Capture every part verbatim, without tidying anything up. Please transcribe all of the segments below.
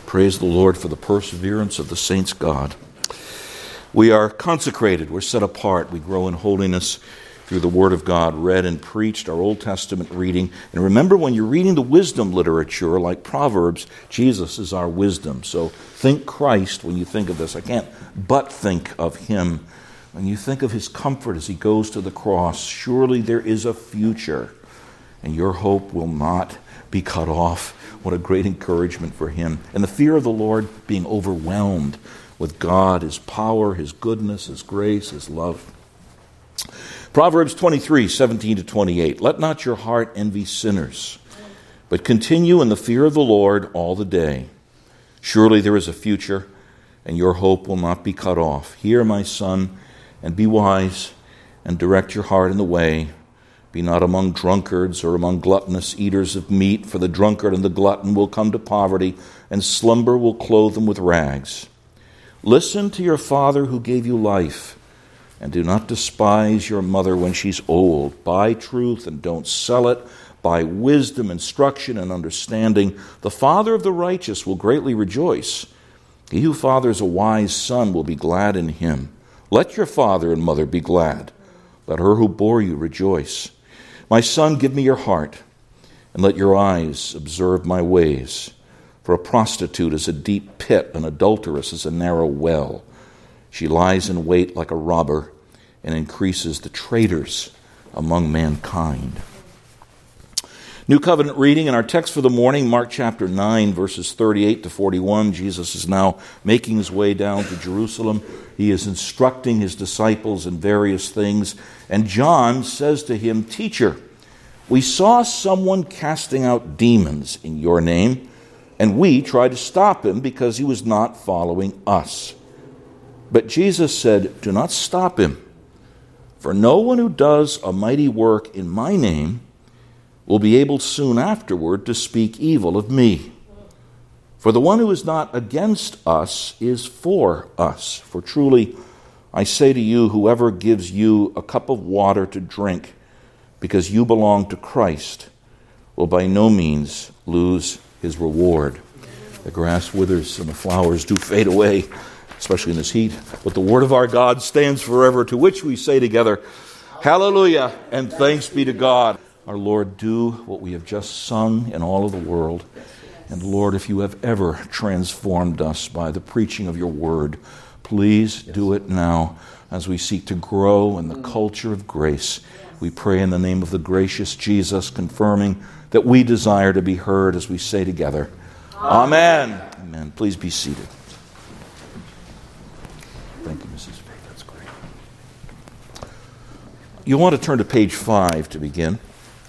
Praise the Lord for the perseverance of the saints' God. We are consecrated, we're set apart, we grow in holiness through the Word of God, read and preached, our Old Testament reading. And remember, when you're reading the wisdom literature, like Proverbs, Jesus is our wisdom. So think Christ when you think of this. I can't but think of Him. When you think of His comfort as He goes to the cross, surely there is a future, and your hope will not be cut off. What a great encouragement for him. And the fear of the Lord, being overwhelmed with God, His power, His goodness, His grace, His love. Proverbs twenty-three, seventeen to twenty-eight. Let not your heart envy sinners, but continue in the fear of the Lord all the day. Surely there is a future, and your hope will not be cut off. Hear, my son, and be wise, and direct your heart in the way. Be not among drunkards or among gluttonous eaters of meat, for the drunkard and the glutton will come to poverty, and slumber will clothe them with rags. Listen to your father who gave you life, and do not despise your mother when she's old. Buy truth and don't sell it. Buy wisdom, instruction, and understanding. The father of the righteous will greatly rejoice. He who fathers a wise son will be glad in him. Let your father and mother be glad. Let her who bore you rejoice. My son, give me your heart, and let your eyes observe my ways. For a prostitute is a deep pit, an adulteress is a narrow well. She lies in wait like a robber, and increases the traitors among mankind. New Covenant reading in our text for the morning, Mark chapter nine, verses thirty-eight to forty-one. Jesus is now making his way down to Jerusalem. He is instructing his disciples in various things. And John says to him, Teacher, we saw someone casting out demons in your name, and we tried to stop him because he was not following us. But Jesus said, Do not stop him, for no one who does a mighty work in my name will be able soon afterward to speak evil of me. For the one who is not against us is for us. For truly, I say to you, whoever gives you a cup of water to drink because you belong to Christ will by no means lose his reward. The grass withers and the flowers do fade away, especially in this heat. But the word of our God stands forever, to which we say together, Hallelujah, and thanks be to God. Our Lord, do what we have just sung in all of the world. And Lord, if you have ever transformed us by the preaching of your word, please do it now as we seek to grow in the culture of grace. We pray in the name of the gracious Jesus, confirming that we desire to be heard as we say together, Amen. Amen. Amen. Please be seated. Thank you, Missus Faith. That's great. You want to turn to page five to begin.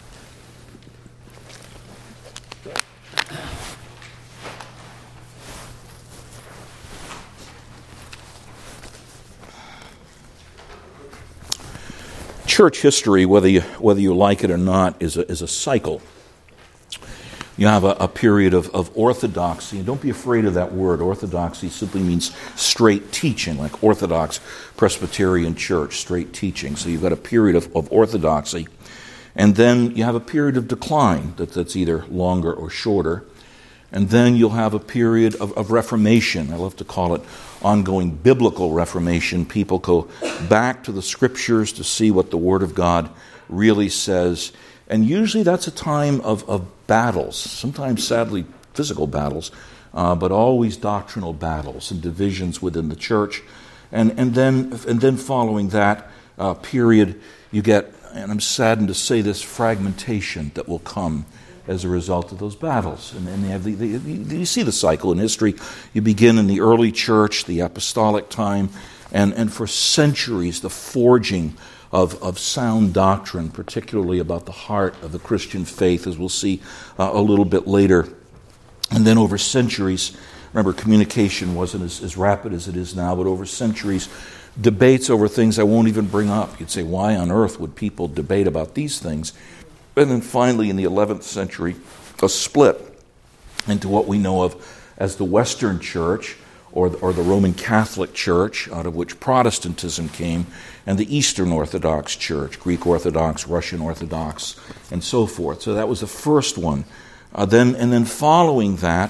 Church history, whether you whether you like it or not, is a, is a cycle. You have a, a period of, of orthodoxy, and don't be afraid of that word. Orthodoxy simply means straight teaching, like Orthodox Presbyterian Church, straight teaching. So you've got a period of, of orthodoxy, and then you have a period of decline that, that's either longer or shorter. And then you'll have a period of, of reformation. I love to call it ongoing biblical reformation. People go back to the scriptures to see what the Word of God really says. And usually that's a time of, of battles, sometimes sadly physical battles, uh, but always doctrinal battles and divisions within the church. And, and, then, and then following that uh, period, you get, and I'm saddened to say this, fragmentation that will come as a result of those battles. And, and they have the, the, you see the cycle in history. You begin in the early church, the apostolic time, and, and for centuries the forging of, of sound doctrine, particularly about the heart of the Christian faith, as we'll see uh, a little bit later. And then over centuries, remember, communication wasn't as, as rapid as it is now, but over centuries, debates over things I won't even bring up. You'd say, why on earth would people debate about these things? And then finally, in the eleventh century, a split into what we know of as the Western Church, or the, or the Roman Catholic Church, out of which Protestantism came, and the Eastern Orthodox Church, Greek Orthodox, Russian Orthodox, and so forth. So that was the first one. Uh, then, and then following that,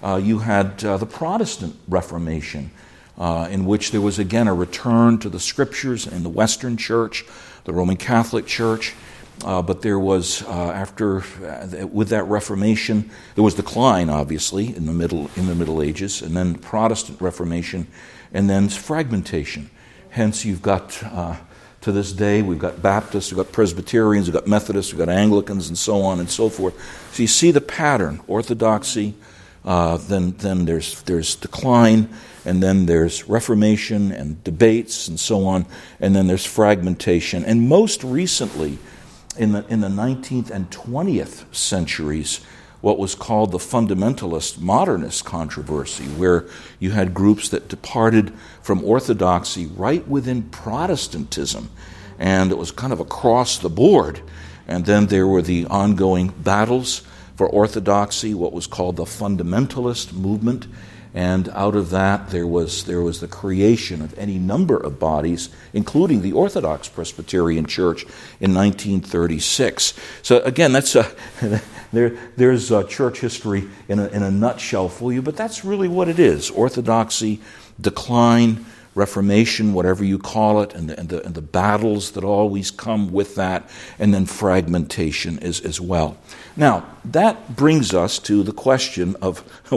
Uh, you had uh, the Protestant Reformation, uh, in which there was again a return to the Scriptures in the Western Church, the Roman Catholic Church. Uh, but there was, uh, after, uh, with that Reformation, there was decline, obviously, in the Middle in the Middle Ages, and then Protestant Reformation, and then fragmentation. Hence, you've got, uh, to this day, we've got Baptists, we've got Presbyterians, we've got Methodists, we've got Anglicans, and so on and so forth. So you see the pattern: orthodoxy, uh, then then there's there's decline, and then there's Reformation and debates and so on, and then there's fragmentation, and most recently, In the, in the nineteenth and twentieth centuries, what was called the fundamentalist modernist controversy, where you had groups that departed from orthodoxy right within Protestantism, and it was kind of across the board. And then there were the ongoing battles for orthodoxy, what was called the fundamentalist movement, and out of that there was there was the creation of any number of bodies, including the Orthodox Presbyterian Church in nineteen thirty-six. So again, that's a there there's a church history in a, in a nutshell for you, but that's really what it is: orthodoxy, decline, Reformation, whatever you call it, and the, and the, and the battles that always come with that, and then fragmentation as, as well. Now, that brings us to the question of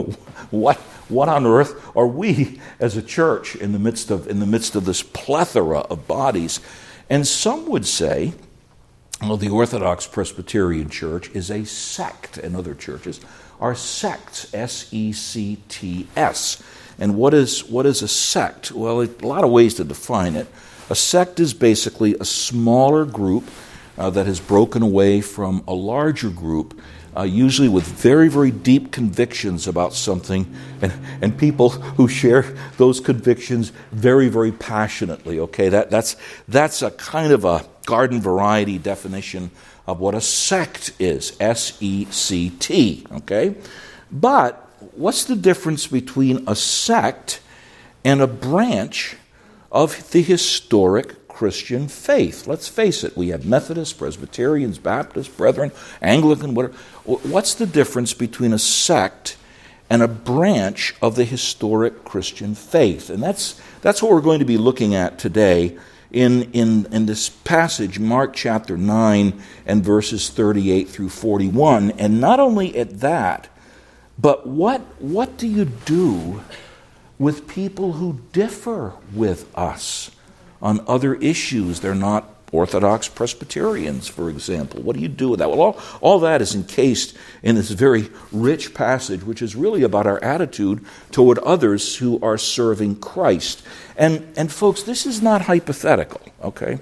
what what on earth are we as a church in the midst of in the midst of this plethora of bodies? And some would say, well, the Orthodox Presbyterian Church is a sect, and other churches are sects, S E C T S. And what is what is a sect? Well, a lot of ways to define it. A sect is basically a smaller group uh, that has broken away from a larger group, uh, usually with very, very deep convictions about something, and, and people who share those convictions very, very passionately. Okay, that that's that's a kind of a garden variety definition of what a sect is. S E C T. Okay, but what's the difference between a sect and a branch of the historic Christian faith? Let's face it, we have Methodists, Presbyterians, Baptists, Brethren, Anglican, whatever. What's the difference between a sect and a branch of the historic Christian faith? And that's that's what we're going to be looking at today in, in, in this passage, Mark chapter nine and verses thirty-eight through forty-one. And not only at that, but what what do you do with people who differ with us on other issues? They're not Orthodox Presbyterians, for example. What do you do with that? Well, all, all that is encased in this very rich passage, which is really about our attitude toward others who are serving Christ. And, and folks, this is not hypothetical, okay?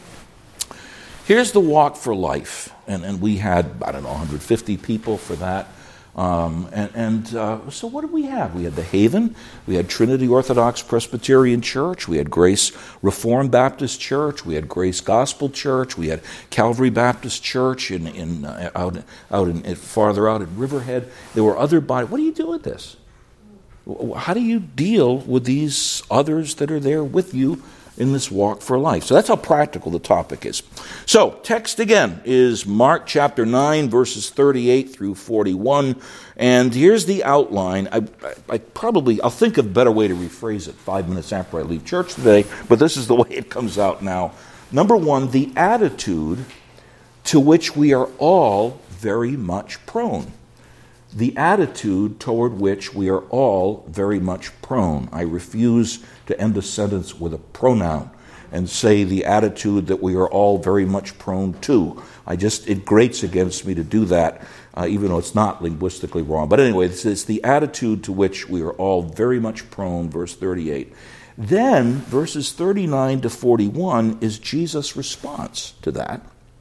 Here's the Walk for Life, and, and we had, I don't know, one hundred fifty people for that. Um, and and uh, so what did we have? We had the Haven, we had Trinity Orthodox Presbyterian Church, we had Grace Reformed Baptist Church, we had Grace Gospel Church, we had Calvary Baptist Church in in uh, out out in farther out in Riverhead. There were other bodies. What do you do with this? How do you deal with these others that are there with you in this walk for life? So that's how practical the topic is. So, text again is Mark chapter nine, verses thirty-eight through forty-one. And here's the outline. I, I, I probably, I'll think of a better way to rephrase it five minutes after I leave church today, but this is the way it comes out now. Number one, the attitude to which we are all very much prone. The attitude toward which we are all very much prone. I refuse to end a sentence with a pronoun and say the attitude that we are all very much prone to. I just, it grates against me to do that, uh, even though it's not linguistically wrong. But anyway, this is the attitude to which we are all very much prone, verse thirty-eight. Then, verses thirty-nine to forty-one is Jesus' response to that.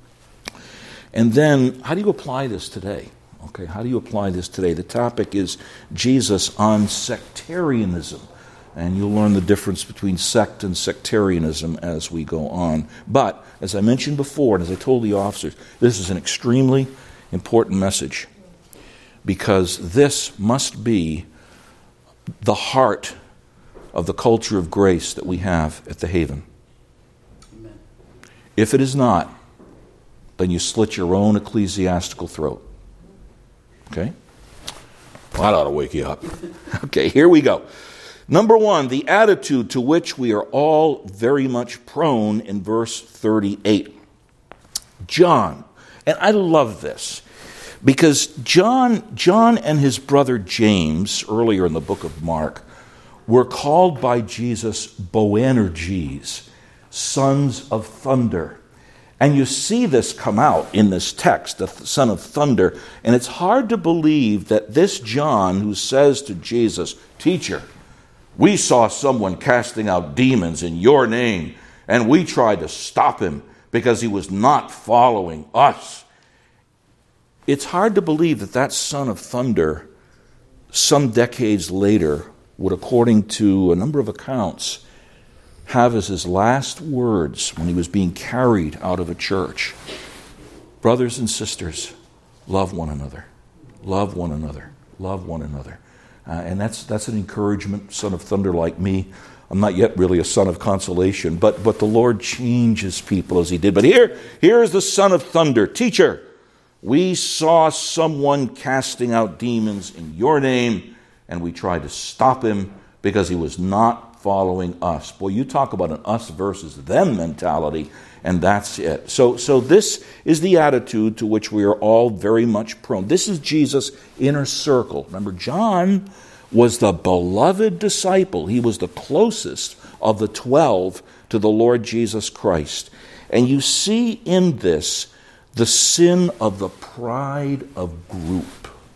And then, how do you apply this today? Okay, how do you apply this today? The topic is Jesus on sectarianism. And you'll learn the difference between sect and sectarianism as we go on. But, as I mentioned before, and as I told the officers, this is an extremely important message, because this must be the heart of the culture of grace that we have at the Haven. Amen. If it is not, then you slit your own ecclesiastical throat. Okay? Well, that ought to wake you up. Okay, here we go. Number one, the attitude to which we are all very much prone in verse thirty-eight. John, and I love this, because John, John and his brother James, earlier in the book of Mark, were called by Jesus Boanerges, sons of thunder. And you see this come out in this text, the son of thunder. And it's hard to believe that this John, who says to Jesus, "Teacher, we saw someone casting out demons in your name, and we tried to stop him because he was not following us." It's hard to believe that that son of thunder, some decades later, would, according to a number of accounts, have as his last words when he was being carried out of a church, "Brothers and sisters, love one another. Love one another. Love one another." Uh, and that's that's an encouragement, son of thunder like me. I'm not yet really a son of consolation, but but the Lord changes people as he did. But here, here is the son of thunder. "Teacher, we saw someone casting out demons in your name, and we tried to stop him because he was not following us." Boy, you talk about an us versus them mentality, and that's it. So, so this is the attitude to which we are all very much prone. This is Jesus' inner circle. Remember, John was the beloved disciple. He was the closest of the twelve to the Lord Jesus Christ. And you see in this the sin of the pride of group.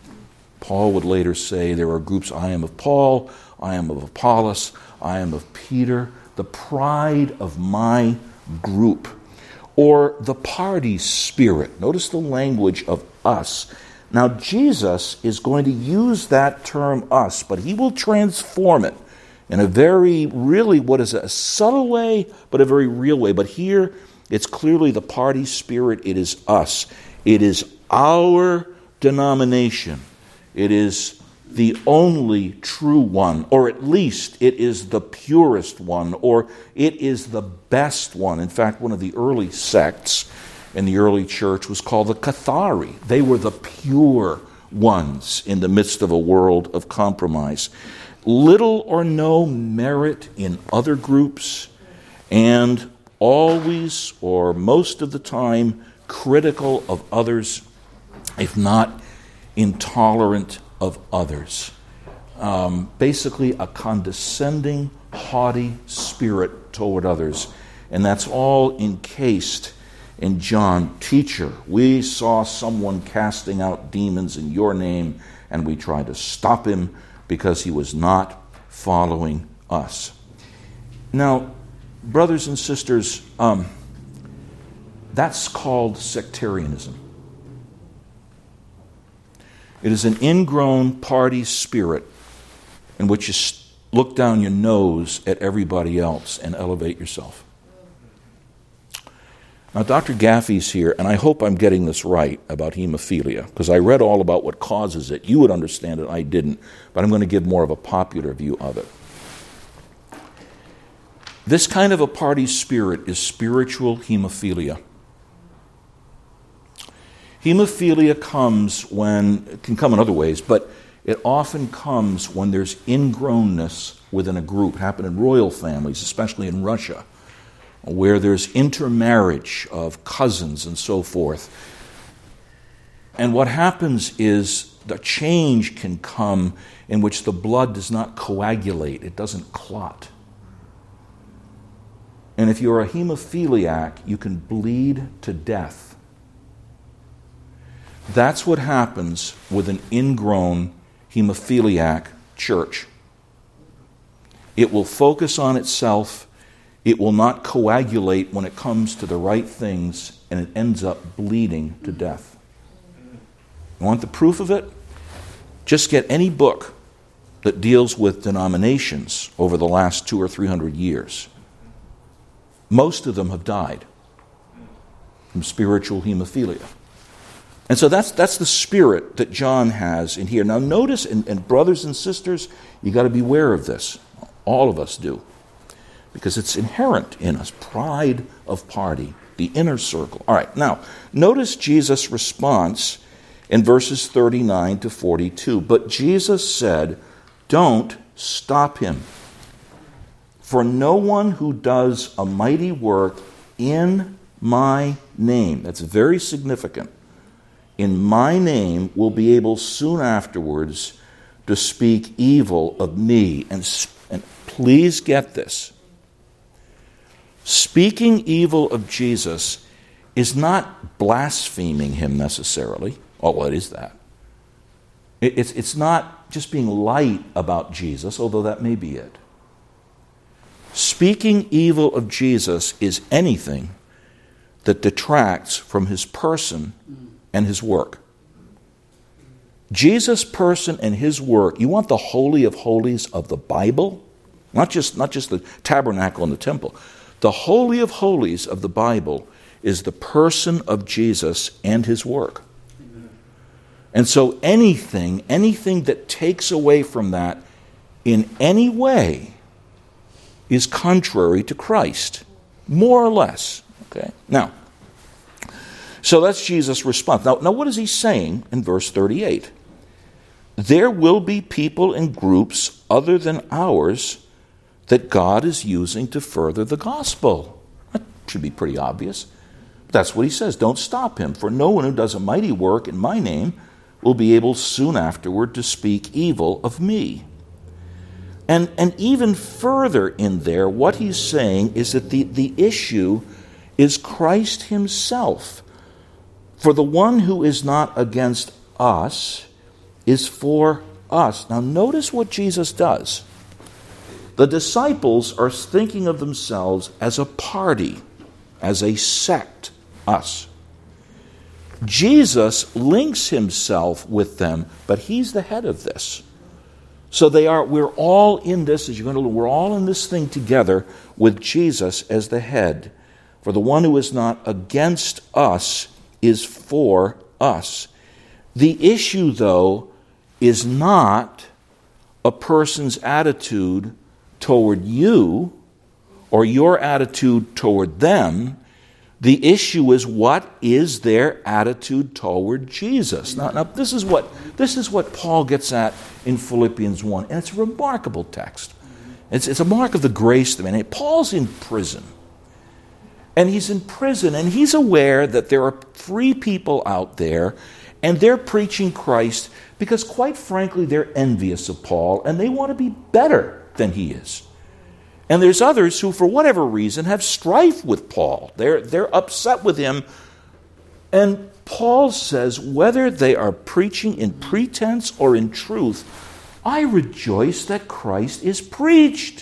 Paul would later say there are groups, "I am of Paul, I am of Apollos, I am of Peter," the pride of my group. Or the party spirit. Notice the language of us. Now, Jesus is going to use that term us, but he will transform it in a very, really, what is it, a subtle way, but a very real way. But here, it's clearly the party spirit. It is us. It is our denomination. It is the only true one, or at least it is the purest one, or it is the best one. In fact, one of the early sects in the early church was called the Cathari. They were the pure ones in the midst of a world of compromise. Little or no merit in other groups, and always or most of the time critical of others, if not intolerant of others. Um, basically a condescending, haughty spirit toward others. And that's all encased in John. "Teacher, we saw someone casting out demons in your name, and we tried to stop him because he was not following us." Now, brothers and sisters, um, that's called sectarianism. It is an ingrown party spirit in which you look down your nose at everybody else and elevate yourself. Now, Doctor Gaffey's here, and I hope I'm getting this right about hemophilia, because I read all about what causes it. You would understand it, I didn't, but I'm going to give more of a popular view of it. This kind of a party spirit is spiritual hemophilia. Hemophilia comes when, it can come in other ways, but it often comes when there's ingrownness within a group. It happened in royal families, especially in Russia, where there's intermarriage of cousins and so forth. And what happens is the change can come in which the blood does not coagulate, it doesn't clot. And if you're a hemophiliac, you can bleed to death. That's what happens with an ingrown hemophiliac church. It will focus on itself. It will not coagulate when it comes to the right things, and it ends up bleeding to death. You want the proof of it? Just get any book that deals with denominations over the last two or three hundred years. Most of them have died from spiritual hemophilia. And so that's that's the spirit that John has in here. Now notice, and, and brothers and sisters, you got to beware of this. All of us do. Because it's inherent in us. Pride of party, the inner circle. All right, now, notice Jesus' response in verses thirty-nine to forty-two. But Jesus said, don't stop him. For no one who does a mighty work in my name, that's very significant, in my name will be able soon afterwards to speak evil of me. And, and please get this. Speaking evil of Jesus is not blaspheming him necessarily, although it is that. It, it's, it's not just being light about Jesus, although that may be it. Speaking evil of Jesus is anything that detracts from his person and his work. Jesus' person and his work, you want the Holy of Holies of the Bible? Not just, not just the tabernacle and the temple. The Holy of Holies of the Bible is the person of Jesus and his work. And so anything, anything that takes away from that in any way is contrary to Christ, more or less. Okay. Now, so that's Jesus' response. Now, now what is he saying in verse thirty-eight? There will be people and groups other than ours that God is using to further the gospel. That should be pretty obvious. That's what he says. Don't stop him, for no one who does a mighty work in my name will be able soon afterward to speak evil of me. And, and even further in there, what he's saying is that the, the issue is Christ himself. For the one who is not against us is for us. Now notice what Jesus does. The disciples are thinking of themselves as a party, as a sect, us. Jesus links himself with them, but he's the head of this. So they are, we're all in this, as you're going to learn, we're all in this thing together with Jesus as the head. For the one who is not against us is for us. The issue, though, is not a person's attitude toward you or your attitude toward them. The issue is, what is their attitude toward Jesus? Now, now this is what this is what Paul gets at in Philippians one, and it's a remarkable text. It's, it's a mark of the grace of the man. Paul's in prison, and he's in prison, and he's aware that there are free people out there, and they're preaching Christ because, quite frankly, they're envious of Paul, and they want to be better than he is. And there's others who, for whatever reason, have strife with Paul. They're, they're upset with him. And Paul says, whether they are preaching in pretense or in truth, I rejoice that Christ is preached.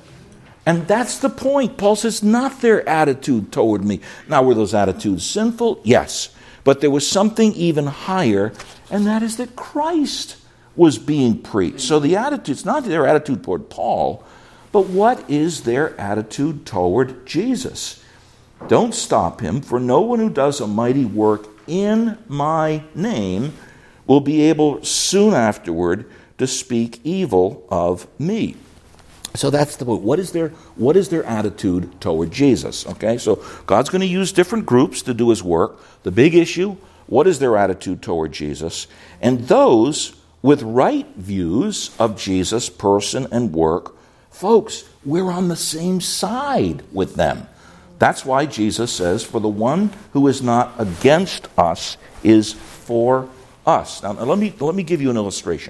And that's the point. Paul says, not their attitude toward me. Now, were those attitudes sinful? Yes. But there was something even higher, and that is that Christ was being preached. So the attitude, it's not their attitude toward Paul, but what is their attitude toward Jesus? Don't stop him, for no one who does a mighty work in my name will be able soon afterward to speak evil of me. So that's the point. What is their, what is their attitude toward Jesus? Okay, so God's going to use different groups to do his work. The big issue, what is their attitude toward Jesus? And those with right views of Jesus' person and work, folks, we're on the same side with them. That's why Jesus says, for the one who is not against us is for us. Now, let me, let me give you an illustration.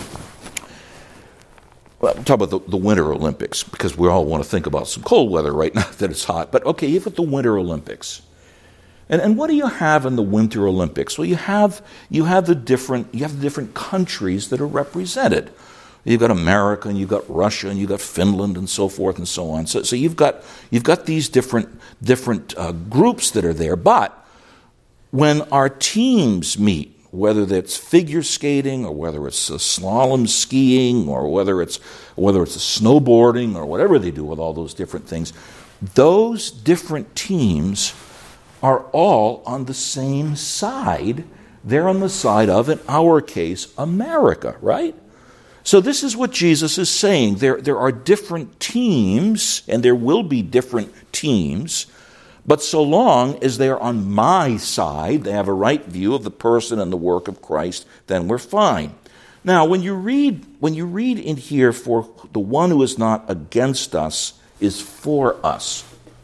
Well, talk about the, the Winter Olympics, because we all want to think about some cold weather right now that it's hot. But okay, you've got the Winter Olympics. And, and what do you have in the Winter Olympics? Well, you have, you have the different, you have the different countries that are represented. You've got America, and you've got Russia, and you've got Finland, and so forth and so on. So, so you've got you've got these different different uh, groups that are there. But when our teams meet, whether it's figure skating, or whether it's a slalom skiing, or whether it's whether it's a snowboarding, or whatever they do with all those different things, those different teams are all on the same side. They're on the side of, in our case, America, right? So this is what Jesus is saying. There, there are different teams, and there will be different teams, But so long as they are on my side, they have a right view of the person and the work of Christ, then we're fine. Now, when you read when you read in here, for the one who is not against us is for us.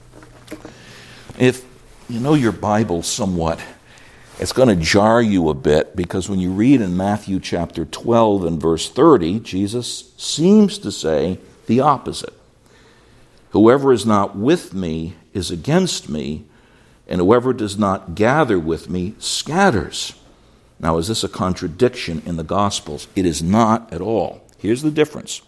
If you know your Bible somewhat, it's going to jar you a bit, because when you read in Matthew chapter twelve and verse thirty, Jesus seems to say the opposite. Whoever is not with me is against me, and whoever does not gather with me scatters. Now, is this a contradiction in the Gospels? It is not at all. Here's the difference.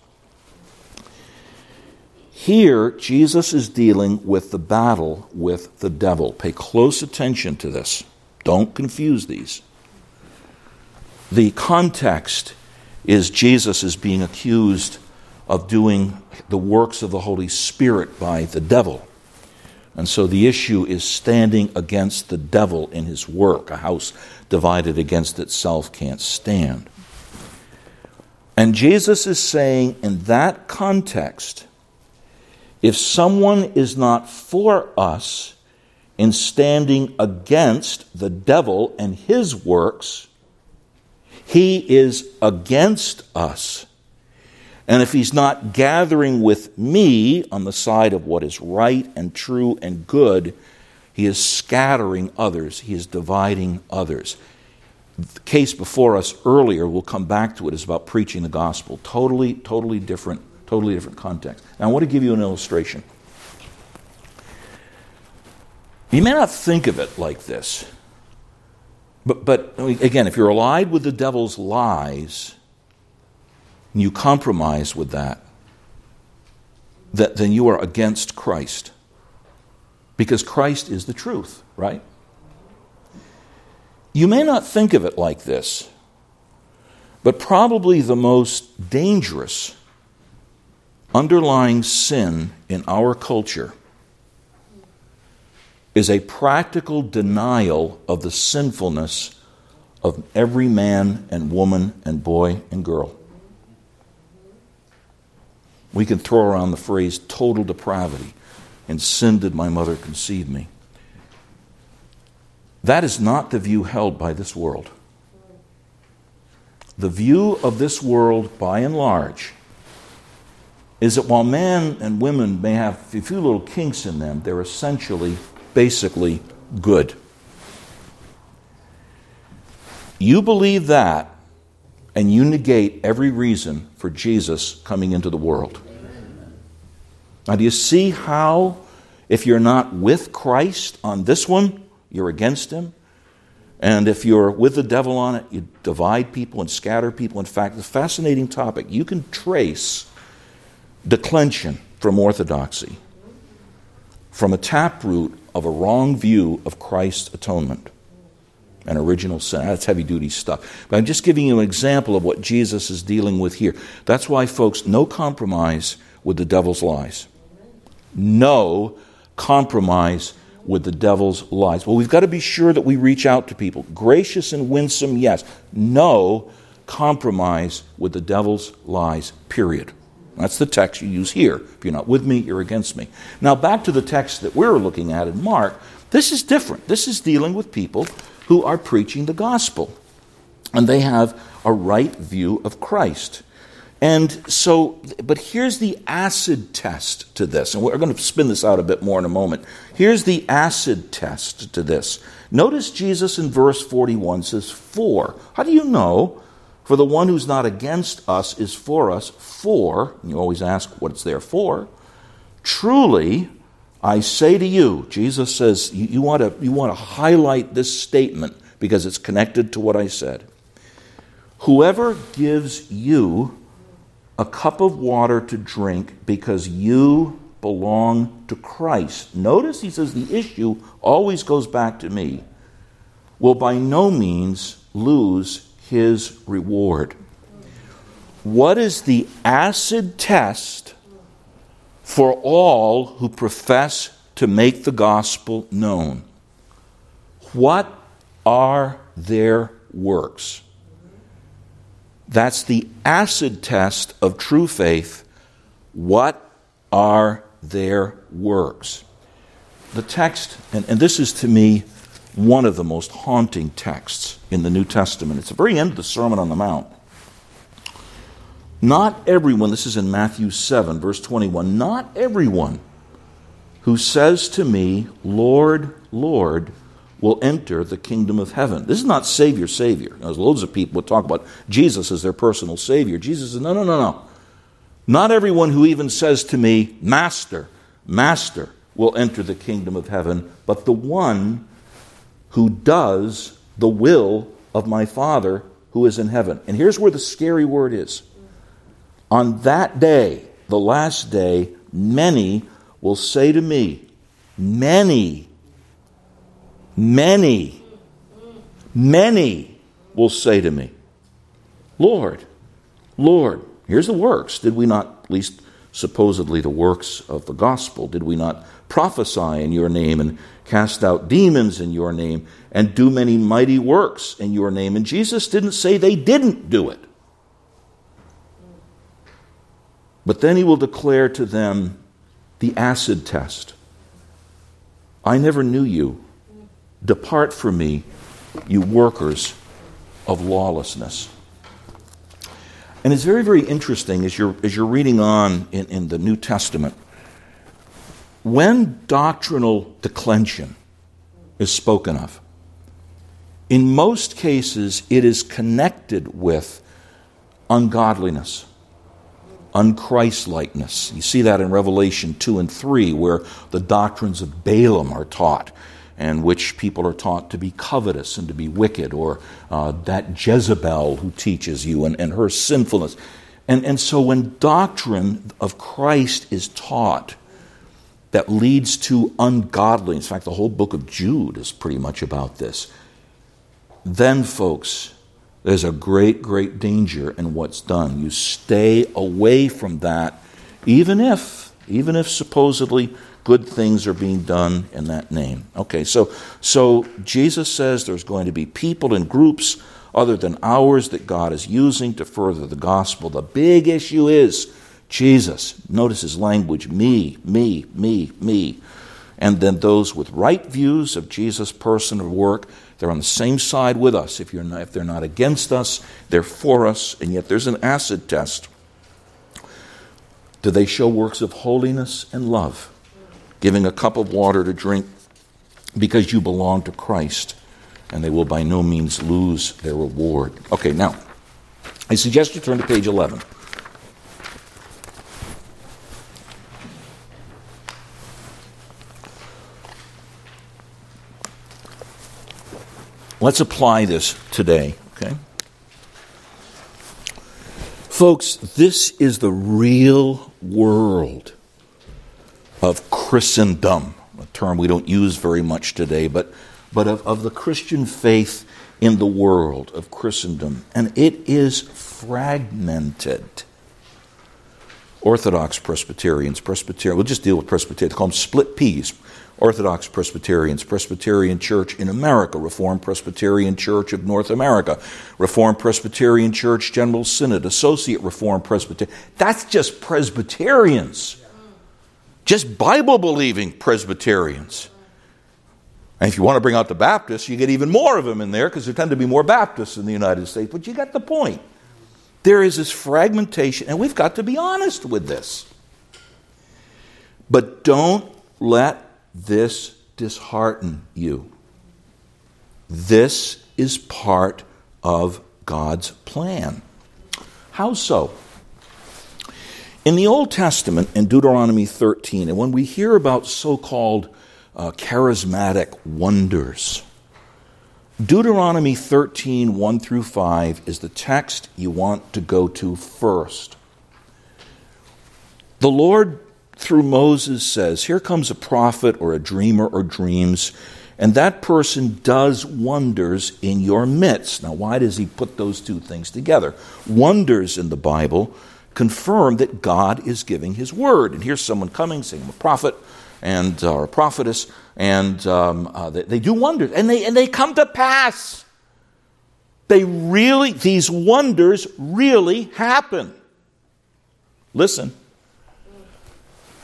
Here, Jesus is dealing with the battle with the devil. Pay close attention to this. Don't confuse these. The context is Jesus is being accused of doing the works of the Holy Spirit by the devil. And so the issue is standing against the devil in his work. A house divided against itself can't stand. And Jesus is saying in that context, if someone is not for us in standing against the devil and his works, he is against us. And if he's not gathering with me on the side of what is right and true and good, he is scattering others. He is dividing others. The case before us earlier, we'll come back to it, is about preaching the gospel. Totally, totally different, totally different context. Now, I want to give you an illustration. You may not think of it like this, but, but again, if you're allied with the devil's lies, and you compromise with that, that, then you are against Christ. Because Christ is the truth, right? You may not think of it like this, but probably the most dangerous underlying sin in our culture is a practical denial of the sinfulness of every man and woman and boy and girl. We can throw around the phrase total depravity. In sin did my mother conceive me. That is not the view held by this world. The view of this world, by and large, is that while men and women may have a few little kinks in them, they're essentially, basically good. You believe that, and you negate every reason for Jesus coming into the world. Now, do you see how, if you're not with Christ on this one, you're against him? And if you're with the devil on it, you divide people and scatter people. In fact, it's a fascinating topic. You can trace declension from orthodoxy, from a taproot of a wrong view of Christ's atonement and original sin. That's heavy-duty stuff. But I'm just giving you an example of what Jesus is dealing with here. That's why, folks, no compromise with the devil's lies. No compromise with the devil's lies. Well, we've got to be sure that we reach out to people. Gracious and winsome, yes. No compromise with the devil's lies, period. That's the text you use here. If you're not with me, you're against me. Now, back to the text that we're looking at in Mark. This is different. This is dealing with people who are preaching the gospel. And they have a right view of Christ. And so, but here's the acid test to this. And we're going to spin this out a bit more in a moment. Here's the acid test to this. Notice Jesus in verse forty-one says, for. How do you know? For the one who's not against us is for us. For, and you always ask what it's there for. Truly, I say to you, Jesus says, you, you, want to, you want to highlight this statement because it's connected to what I said. Whoever gives you a cup of water to drink because you belong to Christ. Notice he says the issue always goes back to me. Will by no means lose his reward. What is the acid test for all who profess to make the gospel known? What are their works? That's the acid test of true faith. What are their works? the text, and, and this is to me one of the most haunting texts in the New Testament. It's the very end of the Sermon on the Mount. Not everyone, this is in Matthew seven, verse twenty-one, not everyone who says to me, Lord, Lord, will enter the kingdom of heaven. This is not Savior, Savior. Now, there's loads of people who talk about Jesus as their personal Savior. Jesus says, no, no, no, no. Not everyone who even says to me, Master, Master, will enter the kingdom of heaven, but the one who does the will of my Father who is in heaven. And here's where the scary word is. On that day, the last day, many will say to me, many, many, many will say to me, Lord, Lord. Here's the works. Did we not, at least supposedly the works of the gospel, did we not prophesy in your name and cast out demons in your name and do many mighty works in your name? And Jesus didn't say they didn't do it. But then he will declare to them the acid test. I never knew you. Depart from me, you workers of lawlessness. And it's very, very interesting as you're, as you're reading on in, in the New Testament. When doctrinal declension is spoken of, in most cases it is connected with ungodliness, unChristlikeness. You see that in Revelation two and three, where the doctrines of Balaam are taught, and which people are taught to be covetous and to be wicked, or uh, that Jezebel who teaches you and, and her sinfulness. And, and so when doctrine of Christ is taught that leads to ungodliness, in fact, the whole book of Jude is pretty much about this, then, folks, there's a great, great danger in what's done. You stay away from that, even if, even if supposedly good things are being done in that name. Okay, so so Jesus says there's going to be people and groups other than ours that God is using to further the gospel. The big issue is Jesus. Notice his language, me, me, me, me. And then those with right views of Jesus' person or work, they're on the same side with us. If you're not, if they're not against us, they're for us, and yet there's an acid test. Do they show works of holiness and love? Giving a cup of water to drink because you belong to Christ, and they will by no means lose their reward. Okay, now, I suggest you turn to page eleven. Let's apply this today, okay? Folks, this is the real world of Christendom, a term we don't use very much today, but, but of, of the Christian faith in the world of Christendom. And it is fragmented. Orthodox Presbyterians, Presbyterian, we'll just deal with Presbyterians, call them split peas. Orthodox Presbyterians, Presbyterian Church in America, Reformed Presbyterian Church of North America, Reformed Presbyterian Church General Synod, Associate Reformed Presbyterian. That's just Presbyterians. Just Bible-believing Presbyterians. And if you want to bring out the Baptists, you get even more of them in there because there tend to be more Baptists in the United States. But you get the point. There is this fragmentation, and we've got to be honest with this. But don't let this dishearten you. This is part of God's plan. How so? In the Old Testament, in Deuteronomy thirteen, and when we hear about so-called uh, charismatic wonders, Deuteronomy thirteen, one through five is the text you want to go to first. The Lord, through Moses, says, here comes a prophet or a dreamer or dreams, and that person does wonders in your midst. Now, why does he put those two things together? Wonders in the Bible confirm that God is giving his word. And here's someone coming, saying, I'm a prophet and uh, or a prophetess, and um, uh, they, they do wonders, and they and they come to pass. They really, these wonders really happen. Listen.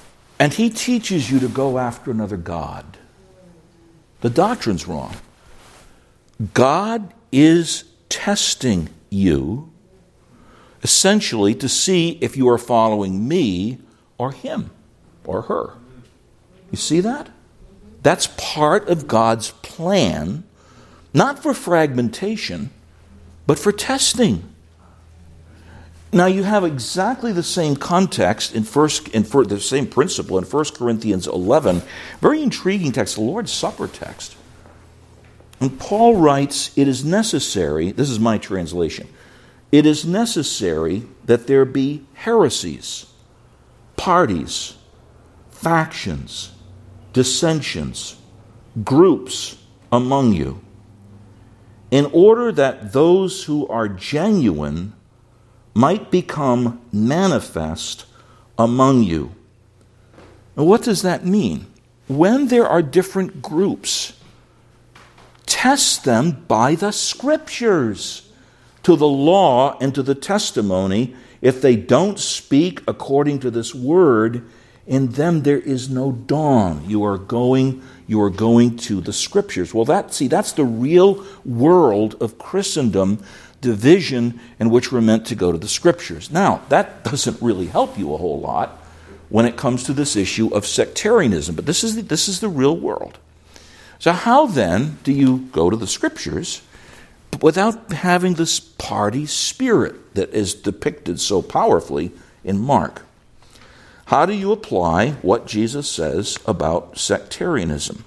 and he teaches you to go after another god. The doctrine's wrong. God is testing you essentially to see if you are following me or him or her. You see that? That's part of God's plan, not for fragmentation, but for testing. Now you have exactly the same context in first, in for, the same principle in First Corinthians eleven. Very intriguing text, the Lord's Supper text. And Paul writes, it is necessary, this is my translation, it is necessary that there be heresies, parties, factions, dissensions, groups among you, in order that those who are genuine might become manifest among you. Now, what does that mean? When there are different groups, test them by the Scriptures, to the law and to the testimony. If they don't speak according to this word, in them there is no dawn. You are going, you are going to the Scriptures. Well, that see, that's the real world of Christendom, division in which we're meant to go to the Scriptures. Now, that doesn't really help you a whole lot when it comes to this issue of sectarianism, but this is the, this is the real world. So how then do you go to the Scriptures without having this party spirit that is depicted so powerfully in Mark? How do you apply what Jesus says about sectarianism?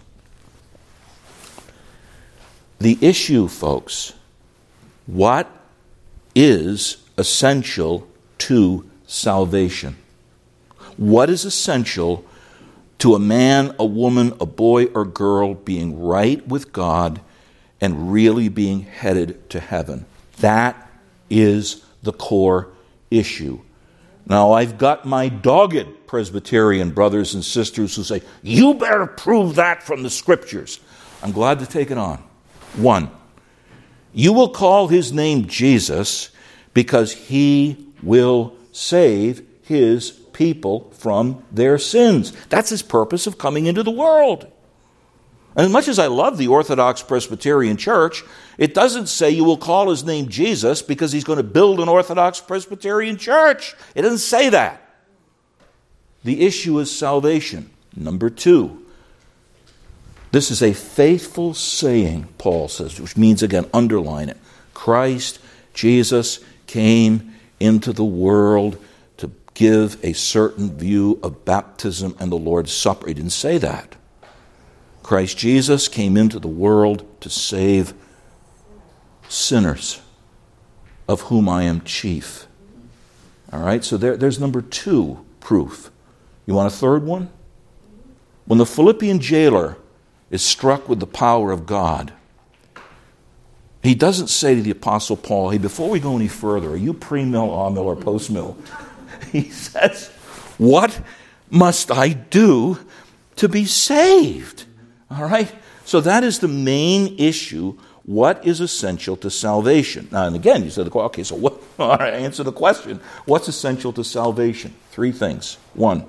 The issue, folks, what is essential to salvation? What is essential to a man, a woman, a boy or girl being right with God and really being headed to heaven? That is the core issue. Now, I've got my dogged Presbyterian brothers and sisters who say, you better prove that from the Scriptures. I'm glad to take it on. One, you will call his name Jesus because he will save his people from their sins. That's his purpose of coming into the world. And as much as I love the Orthodox Presbyterian Church, it doesn't say you will call his name Jesus because he's going to build an Orthodox Presbyterian church. It doesn't say that. The issue is salvation. Number two, this is a faithful saying, Paul says, which means, again, underline it. Christ, Jesus, came into the world to give a certain view of baptism and the Lord's Supper. He didn't say that. Christ Jesus came into the world to save sinners, of whom I am chief. All right, so there, there's number two proof. You want a third one? When the Philippian jailer is struck with the power of God, he doesn't say to the Apostle Paul, hey, before we go any further, are you pre-mill, amill, or post-mill? He says, what must I do to be saved? All right? So that is the main issue. What is essential to salvation? Now, and again, you said, okay, so what? All right, answer the question. What's essential to salvation? Three things. One,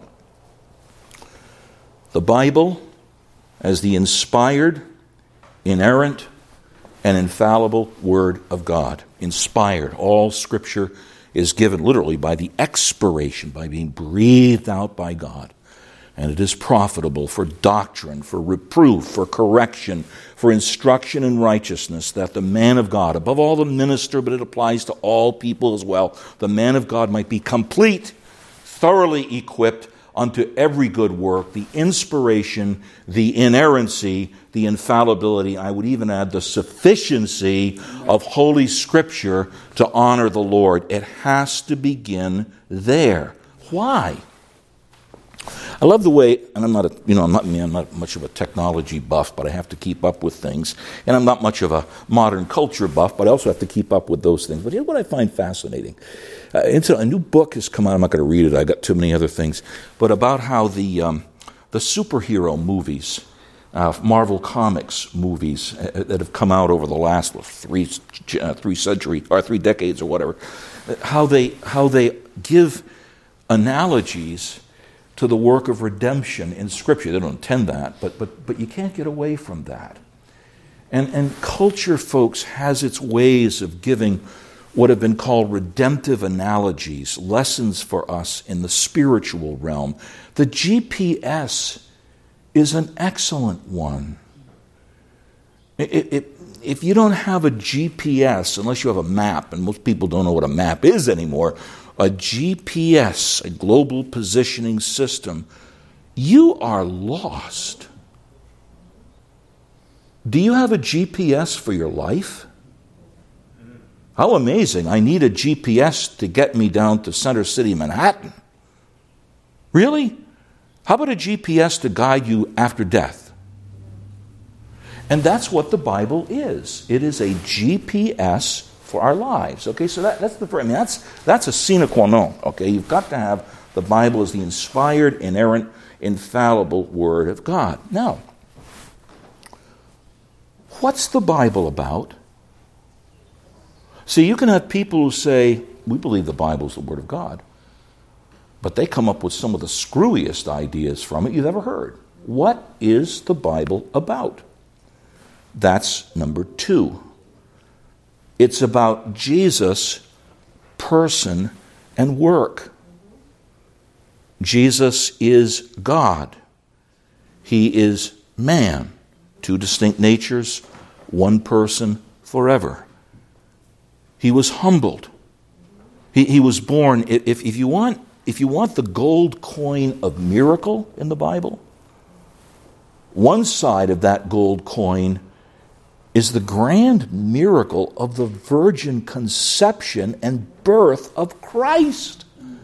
the Bible as the inspired, inerrant, and infallible Word of God. Inspired. All Scripture is given literally by the expiration, by being breathed out by God. And it is profitable for doctrine, for reproof, for correction, for instruction in righteousness, that the man of God, above all the minister, but it applies to all people as well, the man of God might be complete, thoroughly equipped unto every good work, the inspiration, the inerrancy, the infallibility, I would even add the sufficiency of Holy Scripture to honor the Lord. It has to begin there. Why? I love the way, and I'm not, a, you know, I'm not, I'm not much of a technology buff, but I have to keep up with things. And I'm not much of a modern culture buff, but I also have to keep up with those things. But here's what I find fascinating. Uh, a new book has come out. I'm not going to read it. I got too many other things. But about how the um, the superhero movies, uh, Marvel Comics movies uh, that have come out over the last well, three uh, three century or three decades or whatever, how they how they give analogies to the work of redemption in Scripture. They don't intend that, but but but you can't get away from that. And and culture, folks, has its ways of giving what have been called redemptive analogies, lessons for us in the spiritual realm. The G P S is an excellent one. It, it, if you don't have a G P S, unless you have a map, and most people don't know what a map is anymore, a G P S, a global positioning system, you are lost. Do you have a G P S for your life? How amazing. I need a G P S to get me down to Center City, Manhattan. Really? How about a G P S to guide you after death? And that's what the Bible is. It is a G P S for our lives. Okay, so that, that's the I mean, that's that's a sine qua non. Okay, you've got to have the Bible as the inspired, inerrant, infallible Word of God. Now, what's the Bible about? See, you can have people who say, we believe the Bible is the Word of God, but they come up with some of the screwiest ideas from it you've ever heard. What is the Bible about? That's number two. It's about Jesus' person and work. Jesus is God. He is man. Two distinct natures, one person forever. He was humbled. He, he was born. If, if you want, if you want the gold coin of miracle in the Bible, one side of that gold coin is the grand miracle of the virgin conception and birth of Christ.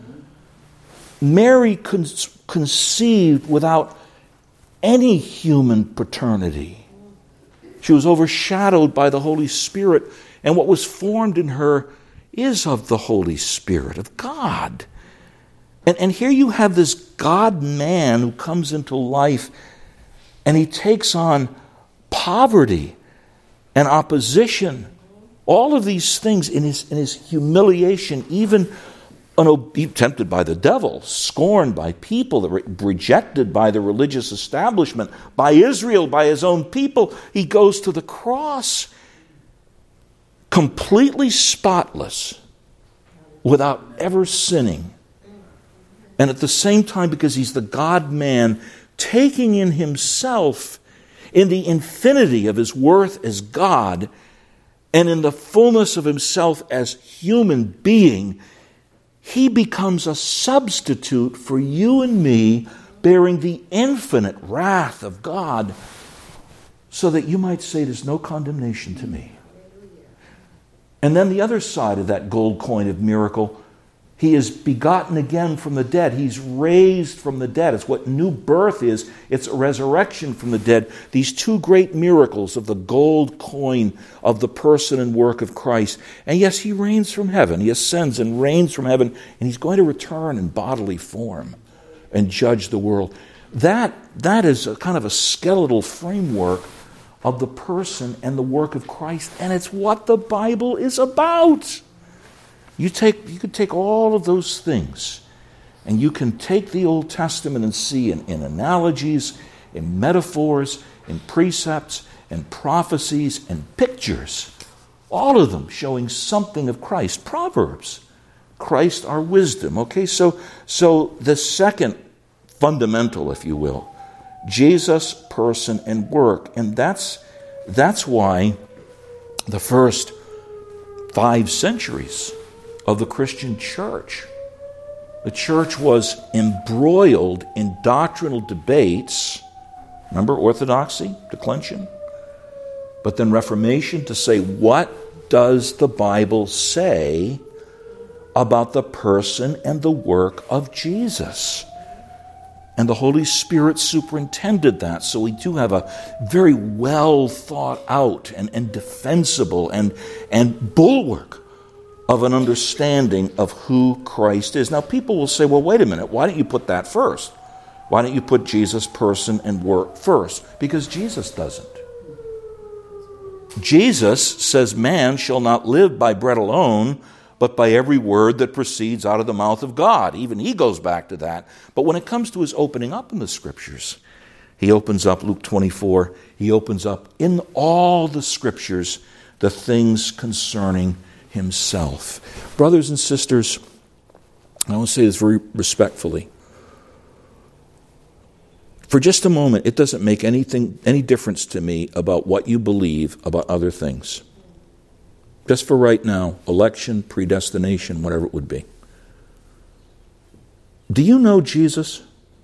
Mary con- conceived without any human paternity. She was overshadowed by the Holy Spirit, and what was formed in her is of the Holy Spirit, of God. And, and here you have this God-man who comes into life, and he takes on poverty and opposition, all of these things in his in his humiliation, even unob- tempted by the devil, scorned by people, rejected by the religious establishment, by Israel, by his own people. He goes to the cross, completely spotless, without ever sinning. And at the same time, because he's the God-man, taking in himself, in the infinity of his worth as God, and in the fullness of himself as human being, he becomes a substitute for you and me, bearing the infinite wrath of God, so that you might say there's no condemnation to me. And then the other side of that gold coin of miracle, he is begotten again from the dead. He's raised from the dead. It's what new birth is. It's a resurrection from the dead. These two great miracles of the gold coin of the person and work of Christ. And yes, he reigns from heaven. He ascends and reigns from heaven. And he's going to return in bodily form and judge the world. That, that is a kind of a skeletal framework of the person and the work of Christ. And it's what the Bible is about. You take, you could take all of those things, and you can take the Old Testament and see in, in analogies, in metaphors, in precepts, and prophecies, and pictures, all of them showing something of Christ. Proverbs, Christ our wisdom. Okay, so, so the second fundamental, if you will, Jesus' person and work. And that's, that's why the first five centuries of the Christian church, the church was embroiled in doctrinal debates. Remember orthodoxy, declension? But then Reformation to say, what does the Bible say about the person and the work of Jesus? And the Holy Spirit superintended that. So we do have a very well thought out and, and defensible and, and bulwark of an understanding of who Christ is. Now people will say, well, wait a minute, why don't you put that first? Why don't you put Jesus' person and work first? Because Jesus doesn't. Jesus says man shall not live by bread alone, but but by every word that proceeds out of the mouth of God. Even he goes back to that. But when it comes to his opening up in the Scriptures, he opens up, Luke twenty-four, he opens up in all the Scriptures the things concerning himself. Brothers and sisters, I want to say this very respectfully. For just a moment, it doesn't make anything, any difference to me about what you believe about other things. Just for right now, election, predestination, whatever it would be. Do you know Jesus?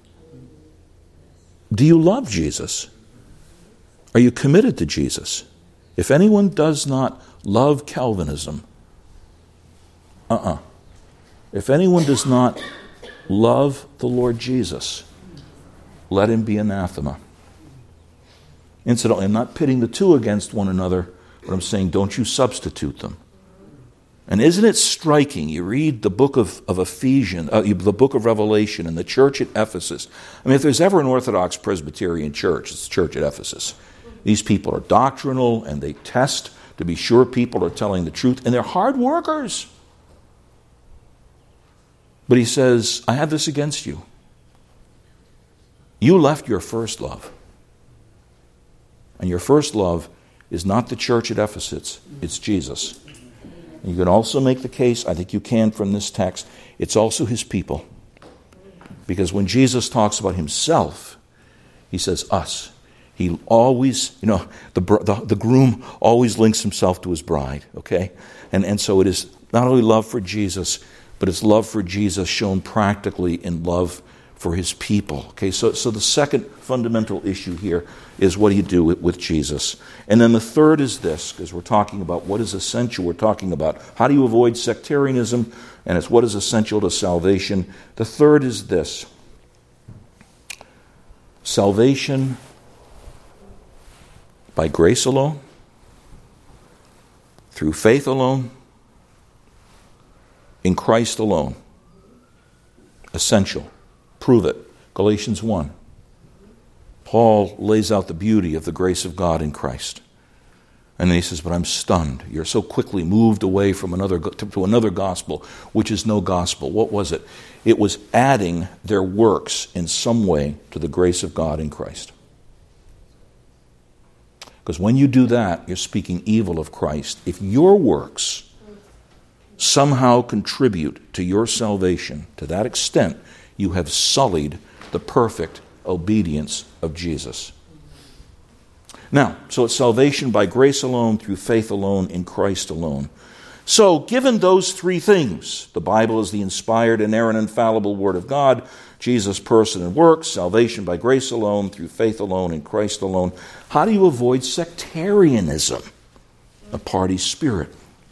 Do you love Jesus? Are you committed to Jesus? If anyone does not love Calvinism, uh-uh. If anyone does not love the Lord Jesus, let him be anathema. Incidentally, I'm not pitting the two against one another, but I'm saying don't you substitute them. And isn't it striking? You read the book of, of Ephesians, uh, the book of Revelation, and the church at Ephesus. I mean, if there's ever an Orthodox Presbyterian church, it's the church at Ephesus. These people are doctrinal, and they test to be sure people are telling the truth, and they're hard workers. But he says, I have this against you. You left your first love. And your first love is not the church at Ephesus, it's Jesus. And you can also make the case, I think you can from this text, it's also his people. Because when Jesus talks about himself, he says us. He always, you know, the, the, the groom always links himself to his bride, okay? And, and so it is not only love for Jesus, but it's love for Jesus shown practically in love for his people. Okay, so, so the second fundamental issue here is what do you do with, with Jesus? And then the third is this, because we're talking about what is essential. We're talking about how do you avoid sectarianism, and it's what is essential to salvation. The third is this. Salvation by grace alone, through faith alone, in Christ alone. Essential. Prove it. Galatians one. Paul lays out the beauty of the grace of God in Christ. And then he says, but I'm stunned. You're so quickly moved away from another to, to another gospel, which is no gospel. What was it? It was adding their works in some way to the grace of God in Christ. Because when you do that, you're speaking evil of Christ. If your works somehow contribute to your salvation, to that extent, you have sullied the perfect obedience of Jesus. Now, so it's salvation by grace alone, through faith alone, in Christ alone. So, given those three things, the Bible is the inspired, inerrant, infallible Word of God, Jesus' person and works, salvation by grace alone, through faith alone, in Christ alone, how do you avoid sectarianism, a party spirit?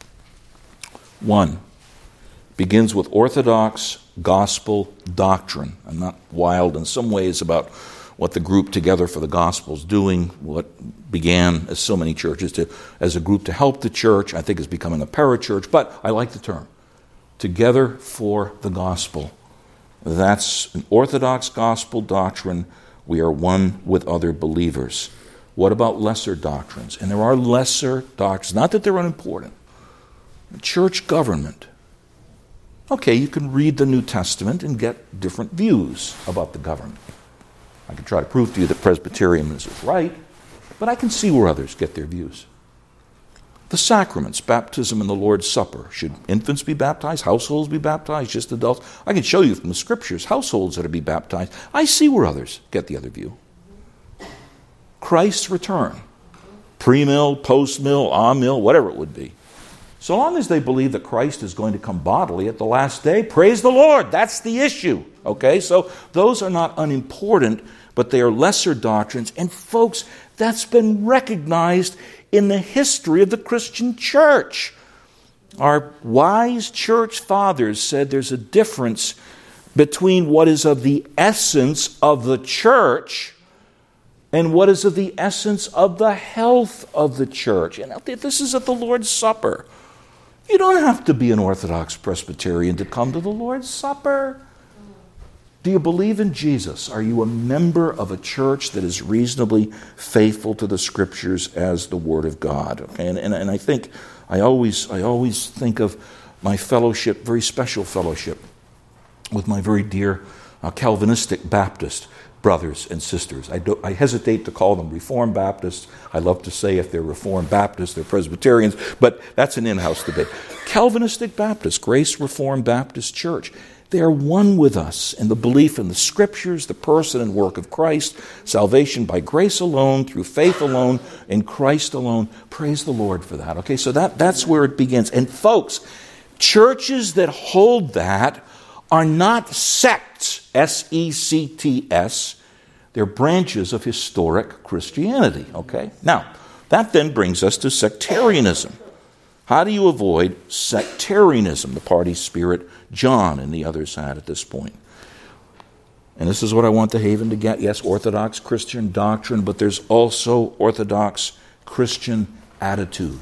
One, begins with orthodox gospel doctrine. I'm not wild in some ways about what the group Together for the Gospel is doing, what began as so many churches to as a group to help the church, I think is becoming a parachurch, but I like the term. Together for the Gospel. That's an orthodox gospel doctrine. We are one with other believers. What about lesser doctrines? And there are lesser doctrines, not that they're unimportant. Church government. Okay, you can read the New Testament and get different views about the government. I can try to prove to you that Presbyterianism is right, but I can see where others get their views. The sacraments, baptism and the Lord's Supper. Should infants be baptized? Households be baptized? Just adults? I can show you from the Scriptures households that are to be baptized. I see where others get the other view. Christ's return. Pre-mill, post-mill, a-mill, whatever it would be. So long as they believe that Christ is going to come bodily at the last day, praise the Lord. That's the issue. Okay, so those are not unimportant, but they are lesser doctrines. And folks, that's been recognized in the history of the Christian church. Our wise church fathers said there's a difference between what is of the essence of the church and what is of the essence of the health of the church. And this is at the Lord's Supper. You don't have to be an Orthodox Presbyterian to come to the Lord's Supper. Do you believe in Jesus? Are you a member of a church that is reasonably faithful to the Scriptures as the Word of God? And, and, and I think, I always, I always think of my fellowship, very special fellowship, with my very dear uh, Calvinistic Baptist brothers and sisters. I, do, I hesitate to call them Reformed Baptists. I love to say if they're Reformed Baptists, they're Presbyterians, but that's an in-house debate. Calvinistic Baptist, Grace Reformed Baptist Church, they are one with us in the belief in the Scriptures, the person and work of Christ, salvation by grace alone, through faith alone, in Christ alone. Praise the Lord for that. Okay, so that, that's where it begins. And folks, churches that hold that are not sects, S E C T S. They're branches of historic Christianity, okay? Now, that then brings us to sectarianism. How do you avoid sectarianism, the party spirit John and the others had at this point? And this is what I want the Haven to get. Yes, Orthodox Christian doctrine, but there's also Orthodox Christian attitude.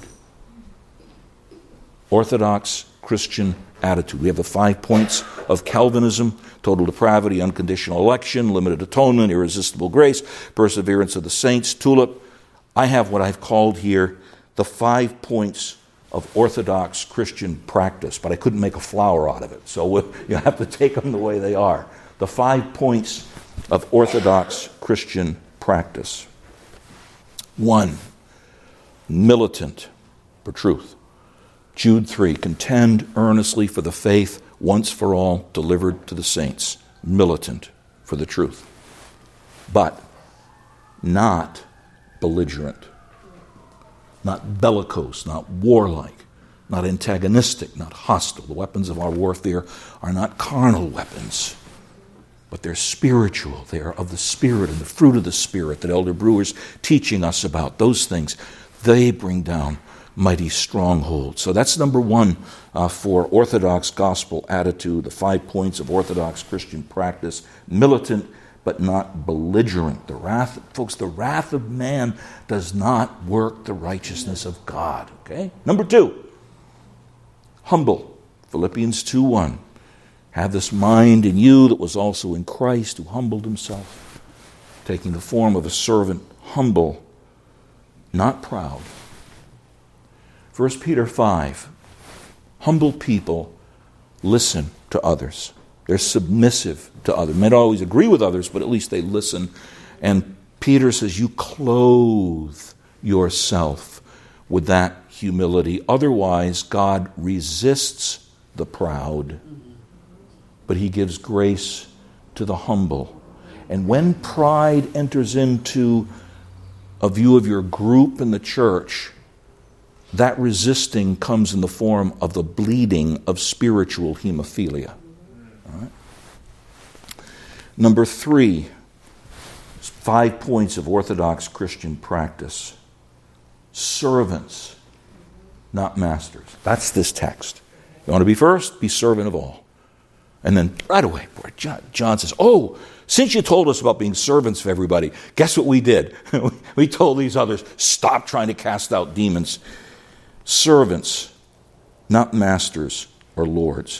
Orthodox Christian attitude. We have the five points of Calvinism: total depravity, unconditional election, limited atonement, irresistible grace, perseverance of the saints, tulip. I have what I've called here the five points of Orthodox Christian practice, but I couldn't make a flower out of it, so you have to take them the way they are. The five points of Orthodox Christian practice. One, militant for truth. Jude three, contend earnestly for the faith once for all delivered to the saints. Militant for the truth. But not belligerent. Not bellicose, not warlike, not antagonistic, not hostile. The weapons of our warfare are not carnal weapons, but they're spiritual. They are of the Spirit and the fruit of the Spirit that Elder Brewer's teaching us about. Those things, they bring down mighty strongholds. So that's number one uh, for Orthodox gospel attitude, the five points of Orthodox Christian practice: militant but not belligerent. The wrath, folks, the wrath of man does not work the righteousness of God. Okay? Number two, humble. Philippians two one. Have this mind in you that was also in Christ, who humbled himself, taking the form of a servant, humble, not proud. First Peter five, humble people listen to others. They're submissive to others. They may not always agree with others, but at least they listen. And Peter says, you clothe yourself with that humility. Otherwise, God resists the proud, but he gives grace to the humble. And when pride enters into a view of your group in the church, that resisting comes in the form of the bleeding of spiritual hemophilia. All right. Number three, five points of Orthodox Christian practice. Servants, not masters. That's this text. You want to be first? Be servant of all. And then right away, boy, John, John says, oh, since you told us about being servants of everybody, guess what we did? We told these others, stop trying to cast out demons. Servants, not masters or lords.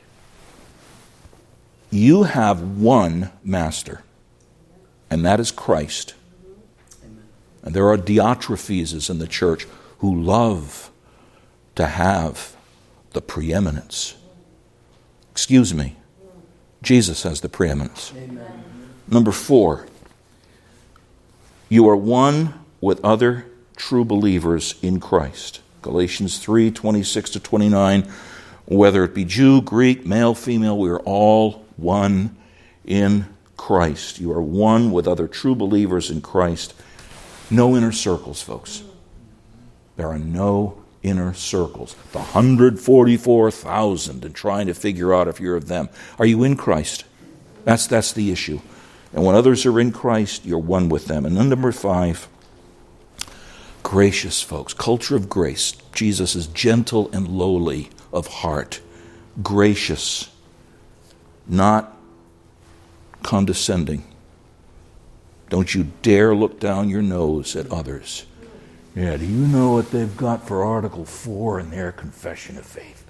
You have one master, and that is Christ. Amen. And there are Diotrephes in the church who love to have the preeminence. Excuse me, Jesus has the preeminence. Amen. Number four, you are one with other true believers in Christ. Galatians three, twenty-six to twenty-nine, whether it be Jew, Greek, male, female, we are all one in Christ. You are one with other true believers in Christ. No inner circles, folks. There are no inner circles. The one hundred forty-four thousand and trying to figure out if you're of them. Are you in Christ? That's, that's the issue. And when others are in Christ, you're one with them. And then number five, gracious folks. Culture of grace. Jesus is gentle and lowly of heart. Gracious. Not condescending. Don't you dare look down your nose at others. Yeah, do you know what they've got for Article four in their confession of faith?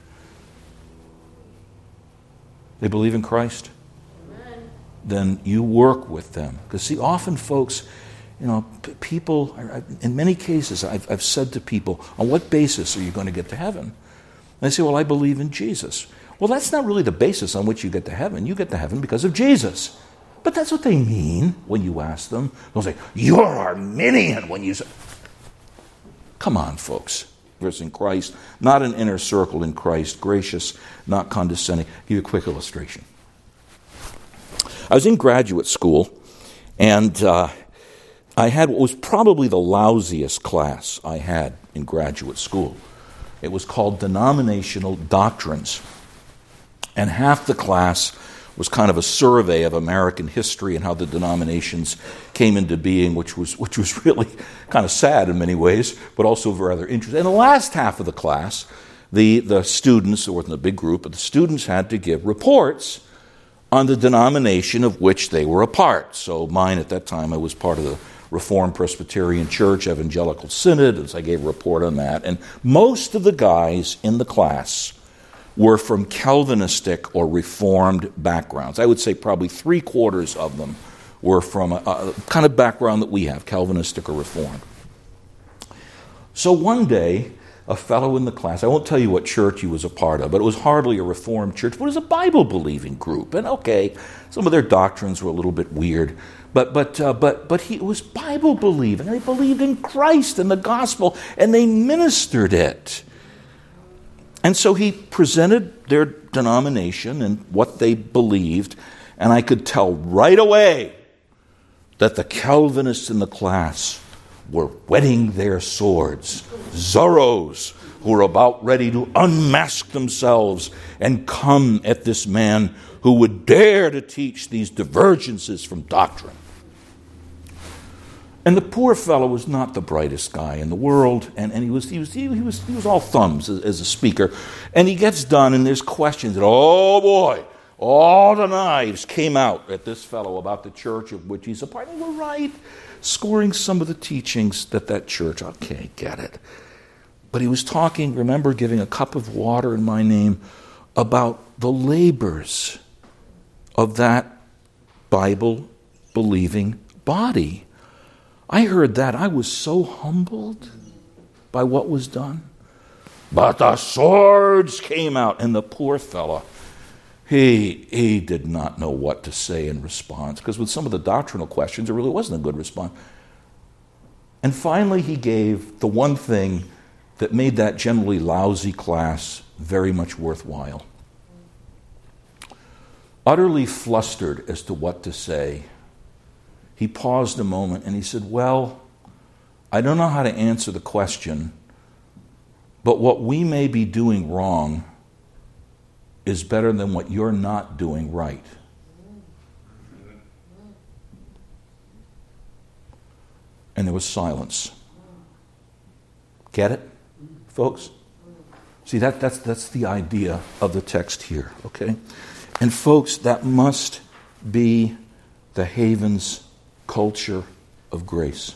They believe in Christ? Amen. Then you work with them. Because see, often folks, you know, p- people, in many cases, I've, I've said to people, on what basis are you going to get to heaven? they say, well, I believe in Jesus. Well, that's not really the basis on which you get to heaven. You get to heaven because of Jesus. But that's what they mean when you ask them. They'll say, you're Arminian when you say... Come on, folks. We're in Christ, not an inner circle in Christ, gracious, not condescending. I'll give you a quick illustration. I was in graduate school, and uh, I had what was probably the lousiest class I had in graduate school. It was called Denominational Doctrines. And half the class was kind of a survey of American history and how the denominations came into being, which was which was really kind of sad in many ways, but also rather interesting. And the last half of the class, the, the students, there wasn't a big group, but the students had to give reports on the denomination of which they were a part. So mine at that time, I was part of the Reformed Presbyterian Church, Evangelical Synod, and so I gave a report on that. And most of the guys in the class were from Calvinistic or Reformed backgrounds. I would say probably three quarters of them were from a, a kind of background that we have, Calvinistic or Reformed. So one day, a fellow in the class, I won't tell you what church he was a part of, but it was hardly a Reformed church, but it was a Bible-believing group. And okay, some of their doctrines were a little bit weird, but but uh, but but he was Bible-believing. They believed in Christ and the gospel, and they ministered it. And so he presented their denomination and what they believed, and I could tell right away that the Calvinists in the class were whetting their swords, Zorros who were about ready to unmask themselves and come at this man who would dare to teach these divergences from doctrine. And the poor fellow was not the brightest guy in the world, and, and he was he was he was he was all thumbs as, as a speaker. And he gets done, and there's questions, and oh boy, all the knives came out at this fellow about the church of which he's a part. And they were right, scoring some of the teachings that that church. Okay, get it. But he was talking, remember, giving a cup of water in my name about the labors of that Bible-believing body. I heard that. I was so humbled by what was done. But the swords came out, and the poor fellow, he, he did not know what to say in response, because with some of the doctrinal questions, it really wasn't a good response. And finally, he gave the one thing that made that generally lousy class very much worthwhile. Utterly flustered as to what to say, he paused a moment and he said, well, I don't know how to answer the question, but what we may be doing wrong is better than what you're not doing right. And there was silence. Get it, folks? See, that, that's, that's the idea of the text here, okay? And folks, that must be the Haven's culture of grace.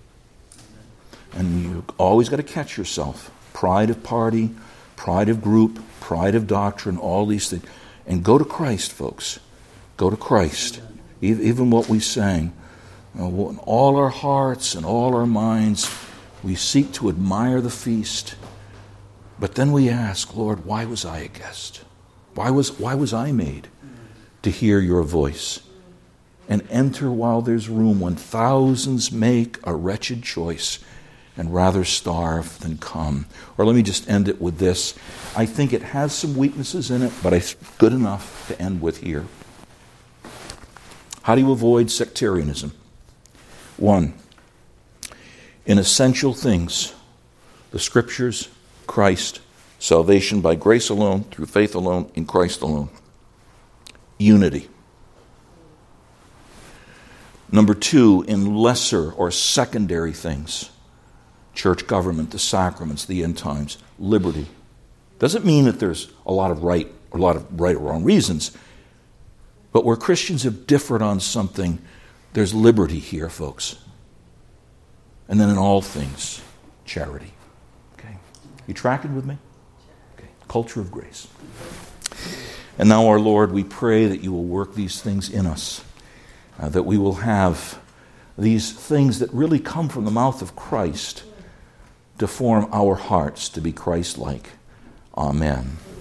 And you always got to catch yourself. Pride of party, pride of group, pride of doctrine, all these things. And go to Christ, folks. Go to Christ. Even what we sang. In all our hearts and all our minds, we seek to admire the feast. But then we ask, Lord, why was I a guest? Why was, why was I made to hear your voice? And enter while there's room, when thousands make a wretched choice and rather starve than come. Or let me just end it with this. I think it has some weaknesses in it, but it's good enough to end with here. How do you avoid sectarianism? One, in essential things, the Scriptures, Christ, salvation by grace alone, through faith alone, in Christ alone. Unity. Number two, in lesser or secondary things, church government, the sacraments, the end times, liberty. Doesn't mean that there's a lot of right or a lot of right or wrong reasons, but where Christians have differed on something, there's liberty here, folks. And then in all things, charity. Okay, you tracking with me? Okay, culture of grace. And now, our Lord, we pray that you will work these things in us. Uh, that we will have these things that really come from the mouth of Christ to form our hearts to be Christ-like. Amen.